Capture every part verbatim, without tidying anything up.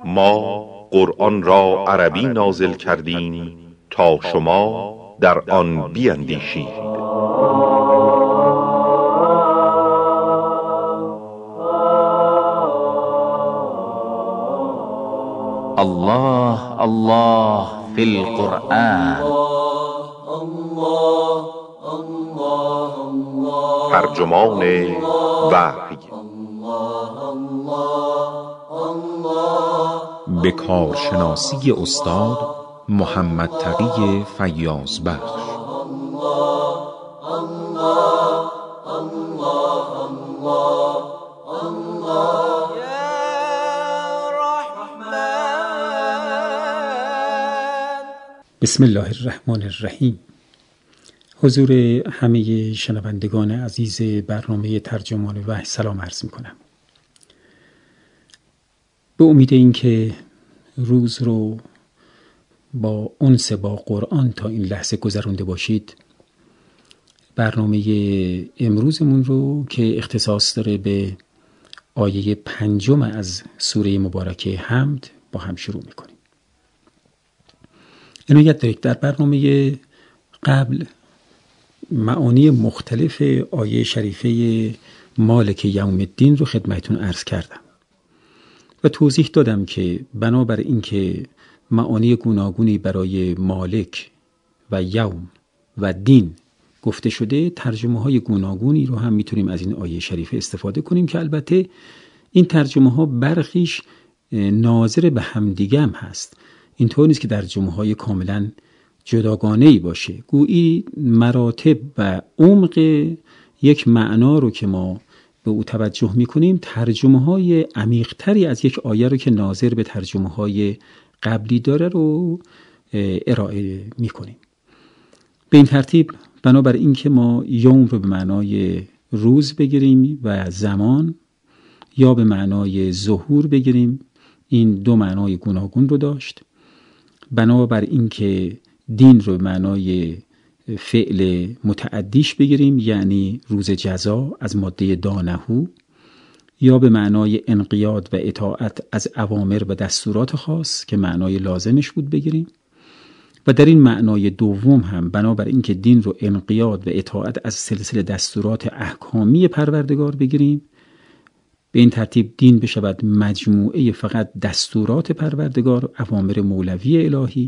ما قرآن را عربی نازل کردیم تا شما در آن بیندیشید. الله الله فی القرآن. ترجمان وحی به کارشناسی استاد محمد تقی فیاض بخش. بسم الله الرحمن الرحیم. حضور همه شنوندگان عزیز برنامه ترجمان وحی سلام عرض می کنم. به امید اینکه روز رو با انس با قرآن تا این لحظه گذرونده باشید، برنامه امروزمون رو که اختصاص داره به آیه پنجم از سوره مبارکه حمد با هم شروع میکنیم. عنایت دارید در برنامه قبل معانی مختلف آیه شریفه مالک یوم الدین رو خدمتتون عرض کردم و توضیح دادم که بنابر اینکه معانی گوناگونی برای مالک و یوم و دین گفته شده، ترجمه های گوناگونی رو هم میتونیم از این آیه شریفه استفاده کنیم که البته این ترجمه ها برخیش ناظر به همدیگه هم هست. اینطور نیست که ترجمه های کاملا جداگانه‌ای باشه. گویی مراتب و عمق یک معنا رو که ما به او توجه میکنیم، ترجمه های عمیق تری از یک آیه رو که ناظر به ترجمه های قبلی داره رو ارائه میکنیم. به این ترتیب بنابر این که ما یوم رو به معنای روز بگیریم و زمان یا به معنای ظهور بگیریم، این دو معنای گوناگون رو داشت. بنابر این که دین رو به معنای فعل متعدیش بگیریم، یعنی روز جزا از ماده دانهو، یا به معنای انقیاد و اطاعت از اوامر و دستورات خاص که معنای لازمش بود بگیریم، و در این معنای دوم هم بنابر این که دین رو انقیاد و اطاعت از سلسله دستورات احکامی پروردگار بگیریم، به این ترتیب دین بشود مجموعه فقط دستورات پروردگار، اوامر مولوی الهی،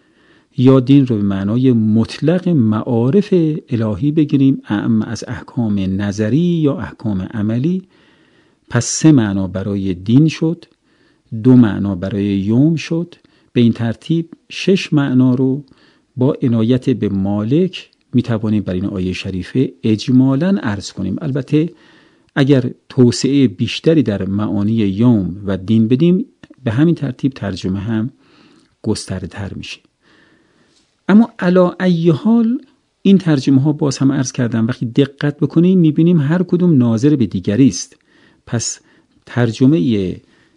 یا دین رو به معنای مطلق معارف الهی بگیریم، اعم از احکام نظری یا احکام عملی. پس سه معنا برای دین شد، دو معنا برای یوم شد. به این ترتیب شش معنا رو با عنایت به مالک میتوانیم بر این آیه شریفه اجمالاً عرض کنیم. البته اگر توسعه بیشتری در معانی یوم و دین بدیم، به همین ترتیب ترجمه هم گسترده تر میشه. اما علی ای حال این ترجمه ها باز هم عرض کردم وقتی دقت بکنیم میبینیم هر کدوم ناظر به دیگری است. پس ترجمه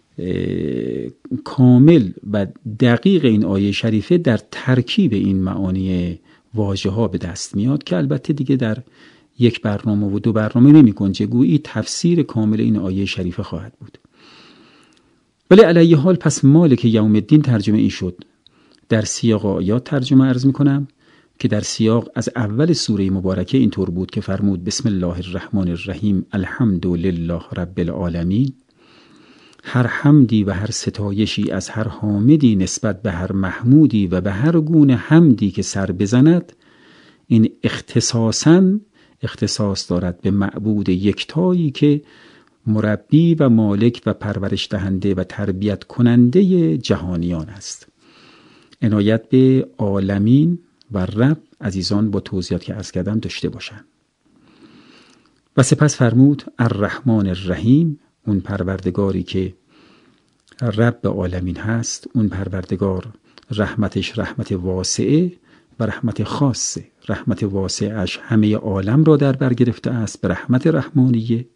کامل و دقیق این آیه شریفه در ترکیب این معانی واژه ها به دست میاد که البته دیگه در یک برنامه و دو برنامه نمی گنجه. گویی تفسیر کامل این آیه شریفه خواهد بود. ولی علی حال پس مالک یوم الدین ترجمه این شد. در سیاق آیات ترجمه عرض می کنم که در سیاق از اول سوره مبارکه اینطور بود که فرمود بسم الله الرحمن الرحیم الحمد لله رب العالمین. هر حمدی و هر ستایشی از هر حامدی نسبت به هر محمودی و به هر گونه حمدی که سر بزند، این اختصاصاً اختصاص دارد به معبود یکتایی که مربی و مالک و پرورش دهنده و تربیت کننده جهانیان است. عنایت به عالمین و رب عزیزان با توضیحات که عرض کردم داشته باشند. و سپس فرمود الرحمن الرحیم، اون پروردگاری که رب عالمین هست، اون پروردگار رحمتش رحمت واسعه و رحمت خاصه. رحمت واسعش همه عالم را در بر گرفته است به رحمت رحمانیه،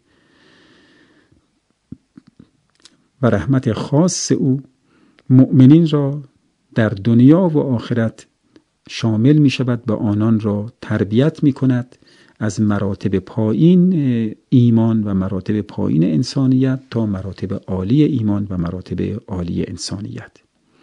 و رحمت خاص او مؤمنین را در دنیا و آخرت شامل می شود، به آنان را تربیت می کند، از مراتب پایین ایمان و مراتب پایین انسانیت تا مراتب عالی ایمان و مراتب عالی انسانیت.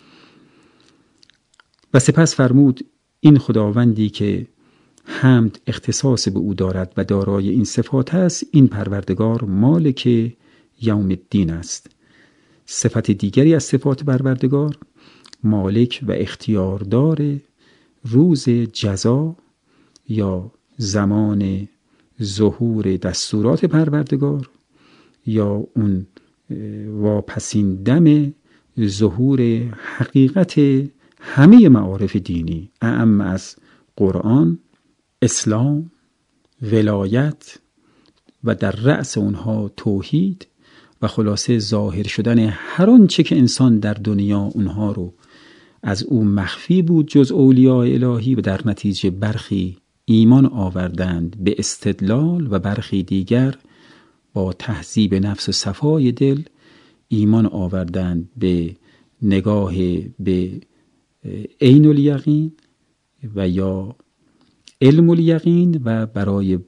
و سپس فرمود این خداوندی که حمد اختصاص به او دارد و دارای این صفات است، این پروردگار مالک یوم الدین است. صفت دیگری از صفات پروردگار مالک و اختیاردار روز جزا یا زمان ظهور دستورات پروردگار یا اون واپسین دم ظهور حقیقت همه معارف دینی، اعم از قرآن، اسلام، ولایت و در رأس اونها توحید و خلاصه ظاهر شدن هر آنچه که انسان در دنیا اونها رو از او مخفی بود جز اولیاء الهی و در نتیجه برخی ایمان آوردند به استدلال و برخی دیگر با تهذیب نفس و صفای دل ایمان آوردند به نگاه به عین الیقین و یا علم الیقین و برای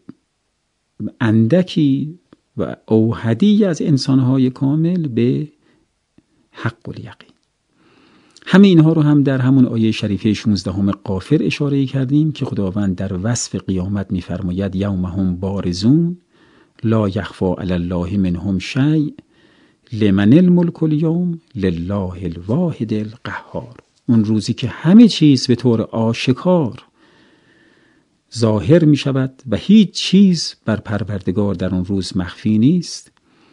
اندکی و اوحدی از انسانهای کامل به حق الیقین. همه اینها رو هم در همون آیه شریفه شانزدهم غافر اشاره کردیم که خداوند در وصف قیامت می‌فرماید یوم هم بارزون لا یخفی علی الله منهم شیء لمن الملک الیوم لله الواحد القهار. اون روزی که همه چیز به طور آشکار ظاهر می شود و هیچ چیز بر پروردگار در اون روز مخفی نیست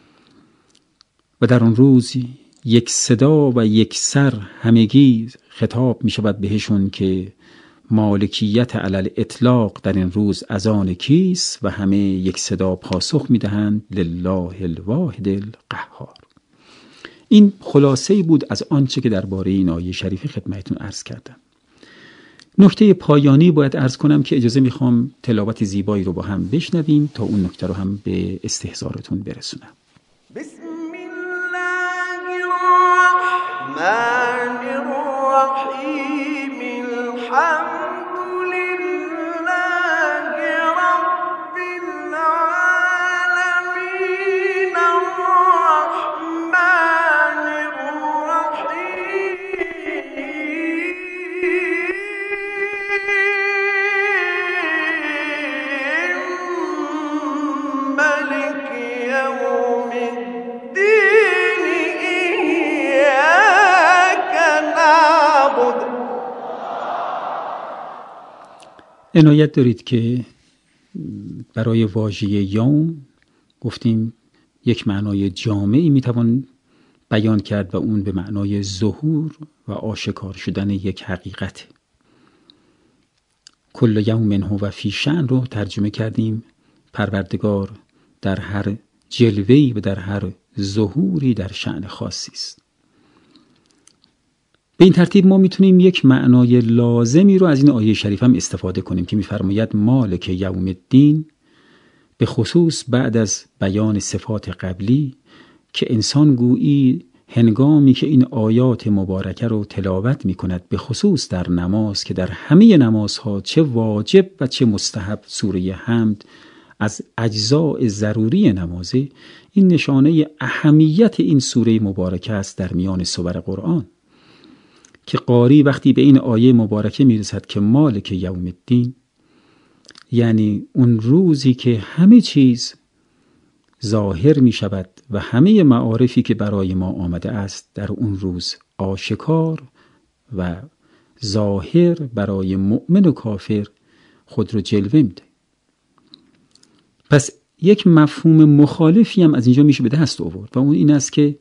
و در اون روز یک صدا و یک سر همگی خطاب می شود بهشون که مالکیت علی اطلاق در این روز از آن کیست و همه یک صدا پاسخ می دهند لله الواحد القهار. این خلاصه بود از آنچه که درباره این آیه شریفه خدمتتون عرض کردم. نکته پایانی باید عرض کنم که اجازه میخوام تلاوت زیبایی رو با هم بشنویم تا اون نکته رو هم به استحضارتون برسونم. بسم الله الرحمن الرحیم الحمد لله رب العالمین الرحمن ملك يوم الدين إياك نعبد. عنایت دارید که برای واژه یوم گفتیم یک معنای جامعی میتوان بیان کرد و اون به معنای ظهور و آشکار شدن یک حقیقت. کل یوم هو فی شأن رو ترجمه کردیم پروردگار در هر جلوه‌ای و در هر ظهوری در شأن خاصی است. به این ترتیب ما میتونیم یک معنای لازمی رو از این آیه شریف هم استفاده کنیم که میفرماید مالک یوم الدین، به خصوص بعد از بیان صفات قبلی که انسان گویی هنگامی که این آیات مبارکه رو تلاوت میکند، به خصوص در نماز که در همه نمازها چه واجب و چه مستحب سوره حمد از اجزاء ضروری نمازه، این نشانه اهمیت این سوره مبارکه است در میان سور قرآن که قاری وقتی به این آیه مبارکه میرسد که مالک یوم الدین، یعنی اون روزی که همه چیز ظاهر می شود و همه معارفی که برای ما آمده است در اون روز آشکار و ظاهر برای مؤمن و کافر خود رو جلوه میده. پس یک مفهوم مخالفی هم از اینجا میشه به دست آورد و اون این است که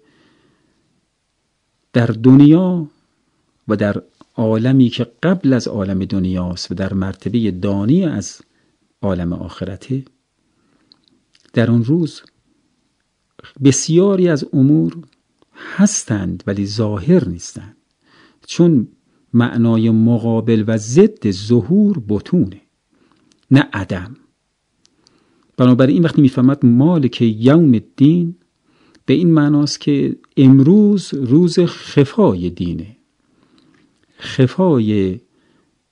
در دنیا و در عالمی که قبل از عالم دنیاست و در مرتبه دانی از عالم آخرته، در اون روز بسیاری از امور هستند ولی ظاهر نیستند، چون معنای مقابل و ضد ظهور بطونه نه عدم. بنابراین وقتی میفهمد مالک یوم الدین به این معناست که امروز روز خفای دینه، خفای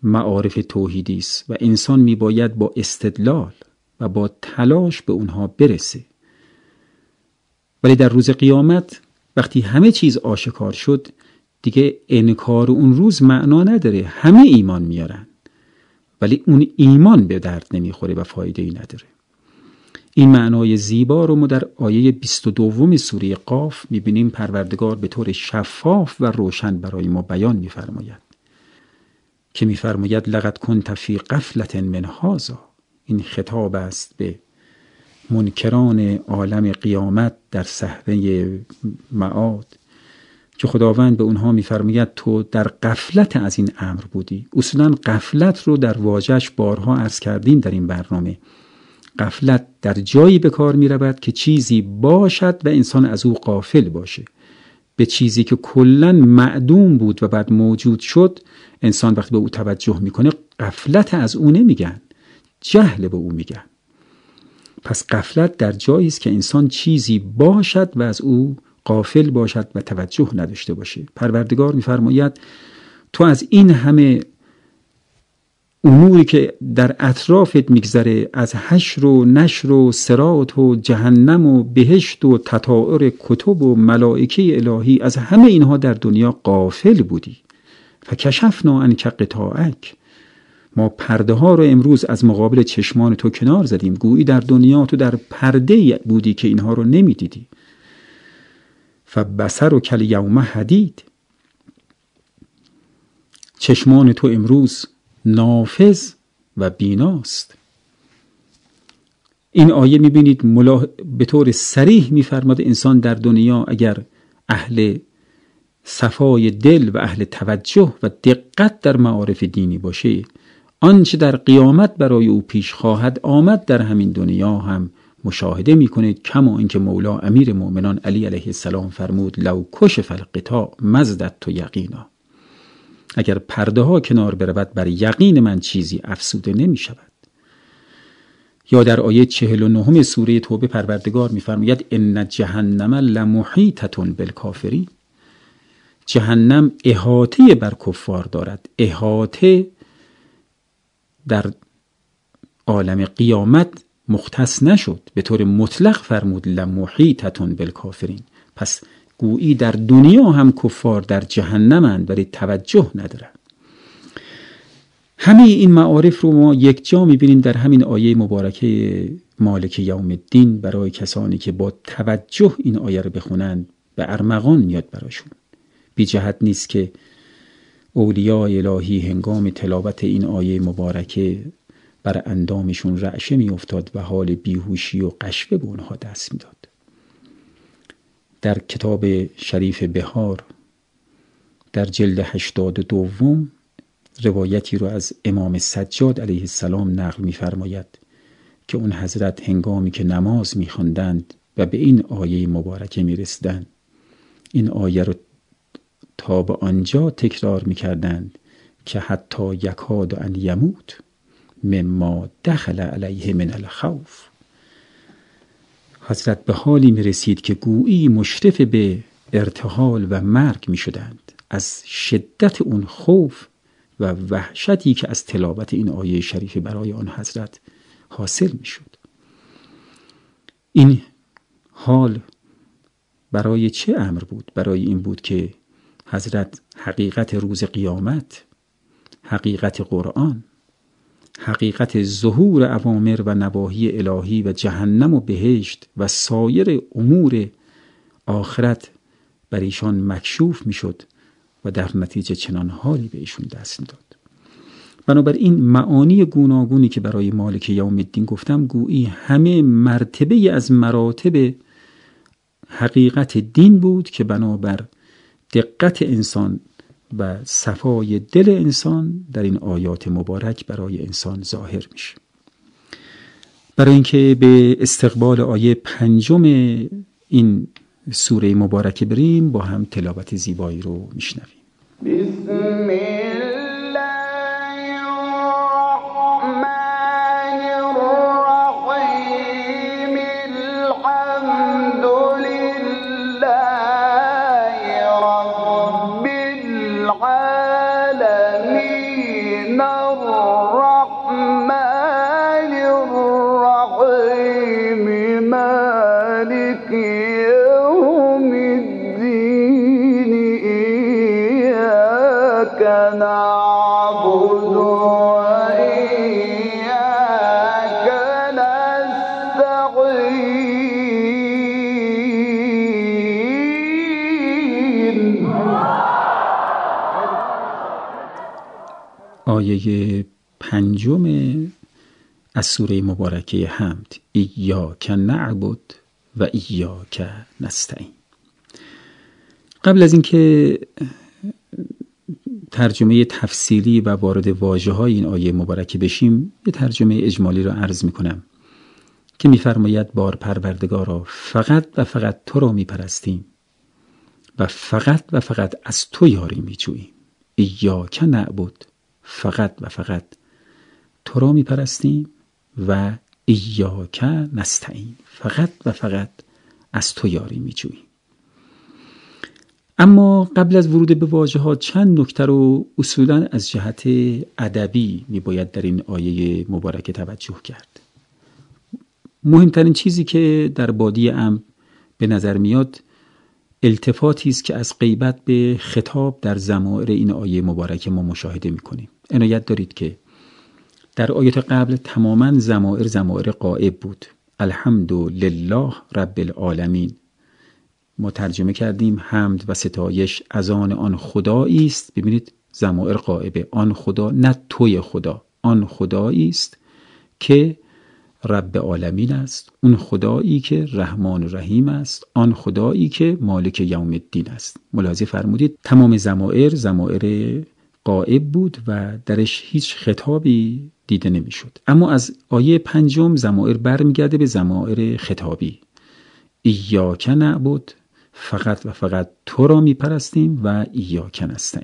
معارف توحیدی است و انسان میباید با استدلال و با تلاش به اونها برسه. ولی در روز قیامت وقتی همه چیز آشکار شد دیگه انکار اون روز معنا نداره. همه ایمان میارن ولی اون ایمان به درد نمیخوره و فایده ای نداره. این معنای زیبا رو ما در آیه بیست و دو سوره قاف میبینیم. پروردگار به طور شفاف و روشن برای ما بیان میفرماید که میفرماید لقد کنت فی غفلة من هذا. این خطاب است به منکران عالم قیامت در صحنه معاد که خداوند به اونها میفرماید تو در غفلت از این امر بودی. اصولا غفلت رو در واژه‌اش بارها عرض کردیم در این برنامه. غفلت در جایی به کار می رود که چیزی باشد و انسان از او غافل باشه. به چیزی که کلاً معدوم بود و بعد موجود شد انسان وقتی به او توجه میکنه غفلت از او نمیگن، جهل به او میگن. پس غفلت در جایی است که انسان چیزی باشد و از او غافل باشد و توجه نداشته باشه. پروردگار میفرماید تو از این همه اموری که در اطرافت میگذره، از حشر و نشر و صراط و جهنم و بهشت و تطائر کتب و ملائکه الهی، از همه اینها در دنیا غافل بودی. فکشفنا عنک غطاءک، ما پرده ها رو امروز از مقابل چشمان تو کنار زدیم. گویی در دنیا تو در پرده بودی که اینها رو نمیدیدی. فبصرک الیوم حدید، چشمان تو امروز نافذ و بیناست. این آیه میبینید ملا... به طور صریح میفرماد انسان در دنیا اگر اهل صفای دل و اهل توجه و دقت در معارف دینی باشه، آنچه در قیامت برای او پیش خواهد آمد در همین دنیا هم مشاهده میکنید. کما اینکه مولا امیر مؤمنان علی علیه السلام فرمود لو کشف الغطاء مزددت یقینا، اگر پرده ها کنار برود بر یقین من چیزی افسوده نمی شود. یا در آیه چهل و نه سوره توبه پروردگار میفرماید ان جهنم لمحیطة بالکافرین، جهنم احاطه بر کفار دارد. احاطه در عالم قیامت مختص نشد، به طور مطلق فرمود لمحیطة بالکافرین. پس گویی در دنیا هم کفار در جهنمند ولی توجه ندارند. همه این معارف رو ما یک جا میبینیم در همین آیه مبارکه مالک یوم الدین. برای کسانی که با توجه این آیه رو بخونند به ارمغان میاد براشون. بی جهت نیست که اولیاء الهی هنگام تلاوت این آیه مبارکه بر اندامشون رعشه میافتاد و حال بیهوشی و قشوه به اونها دست میداد. در کتاب شریف بهار در جلد هشتاد و دوم روایتی رو از امام سجاد علیه السلام نقل می‌فرماید که اون حضرت هنگامی که نماز می‌خواندند و به این آیه مبارکه می‌رسیدند، این آیه رو تا به آنجا تکرار می‌کردند که حتی یکاد ان یموت مما دخل علیه من الخوف. حضرت به حالی می رسید که گویی مشرف به ارتحال و مرگ می شدند از شدت اون خوف و وحشتی که از تلاوت این آیه شریف برای آن حضرت حاصل می شد. این حال برای چه امر بود؟ برای این بود که حضرت حقیقت روز قیامت، حقیقت قرآن، حقیقت ظهور اوامر و نواهی الهی و جهنم و بهشت و سایر امور آخرت بر ایشان مکشوف می شد و در نتیجه چنان حالی به ایشون دست می داد. بنابراین معانی گوناگونی که برای مالک یوم الدین گفتم گویی همه مرتبه از مراتب حقیقت دین بود که بنابر دقت انسان و صفای دل انسان در این آیات مبارک برای انسان ظاهر میشه. برای اینکه به استقبال آیه پنجم این سوره مبارکه بریم با هم تلاوت زیبایی رو میشنویم. بسم الله الرحمن الرحیم الحمد لله رب العالمین نعبد وإياك نستعين. آیه پنجم از سوره مبارکه حمد، ایاک نعبد و ایاک نستعین. قبل از اینکه ترجمه تفصیلی و وارد واژه‌های این آیه مبارکه بشیم، یه ترجمه اجمالی رو عرض میکنم که میفرماید بار پروردگارا، فقط و فقط تو را میپرستیم و فقط و فقط از تو یاری میجوییم. ایاک نعبد، فقط و فقط تو را میپرستیم و ایاک نستعین، فقط و فقط از تو یاری میجوییم. اما قبل از ورود به واژه‌ها چند نکته رو اصولاً از جهت ادبی میباید در این آیه مبارکه توجه کرد. مهمترین چیزی که در بادی امر به نظر میاد التفاتی است که از غیبت به خطاب در ضمائر این آیه مبارکه ما مشاهده میکنیم. عنایت دارید که در آیات قبل تماماً ضمائر ضمائر غائب بود. الحمدلله رب العالمین. ما ترجمه کردیم حمد و ستایش از آن آن خدایی است. ببینید ضمائر غائبه. آن خدا، نه توی خدا، آن خدایی است که رب عالمین است، اون خدایی که رحمان و رحیم است، آن خدایی که مالک یوم الدین است. ملاحظه فرمودید تمام ضمائر ضمائر غائب بود و درش هیچ خطابی دیده نمیشد. اما از آیه پنجم ضمائر برمیگرده به ضمائر خطابی. ایاک نعبد، فقط و فقط تو را میپرستیم و ایاک نستعین.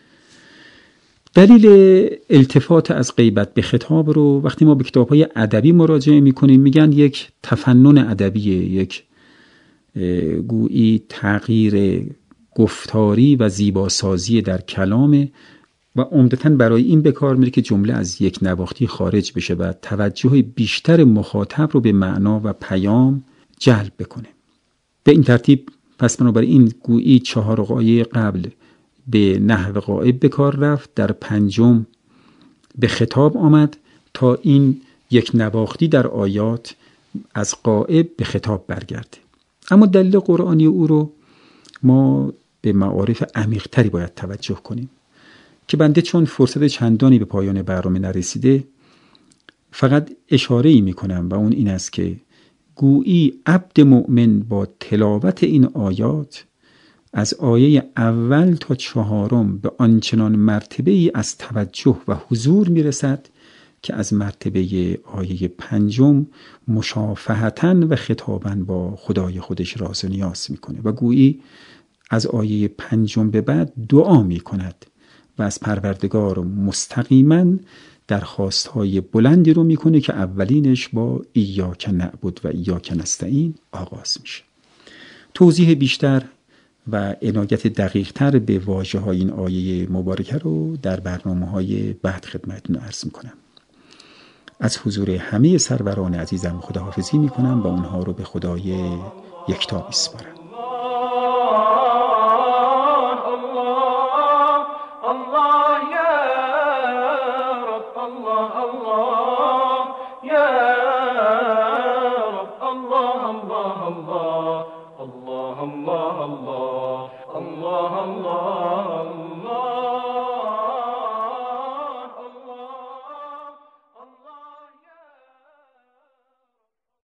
دلیل التفات از غیبت به خطاب رو وقتی ما به کتاب‌های ادبی مراجعه می‌کنیم میگن یک تفنن ادبیه، یک گویی تغییر گفتاری و زیباسازی در کلام و عمدتاً برای این به کار میره که جمله از یک نواختی خارج بشه و توجه بیشتر مخاطب رو به معنا و پیام جلب بکنه. به این ترتیب پس بنابراین این گویی چهار آیه قبل به نحو غائب به کار رفت، در پنجم به خطاب آمد تا این یک نواختی در آیات از غائب به خطاب برگرده. اما دلیل قرآنی او رو ما به معارف عمیق‌تری باید توجه کنیم که بنده چون فرصت چندانی به پایان برنامه نرسیده فقط اشاره‌ای می‌کنم و اون این است که گویی عبد مؤمن با تلاوت این آیات از آیه اول تا چهارم به آنچنان مرتبه‌ای از توجه و حضور میرسد که از مرتبه آیه پنجم مشافهتاً و خطاباً با خدای خودش راز و نیاز میکنه و گویی از آیه پنجم به بعد دعا میکند و از پروردگار مستقیماً درخواست‌های بلندی رو میکنه که اولینش با ایاک نعبد و ایاک نستعین آغاز میشه. توضیح بیشتر و عنایت دقیق‌تر به واژه‌های این آیه مبارکه رو در برنامه‌های بعد خدمتتون عرض میکنم. از حضور همه سروران عزیزم خداحافظی میکنم و اونها رو به خدای یکتا میسپارم. الله يا رب الله الله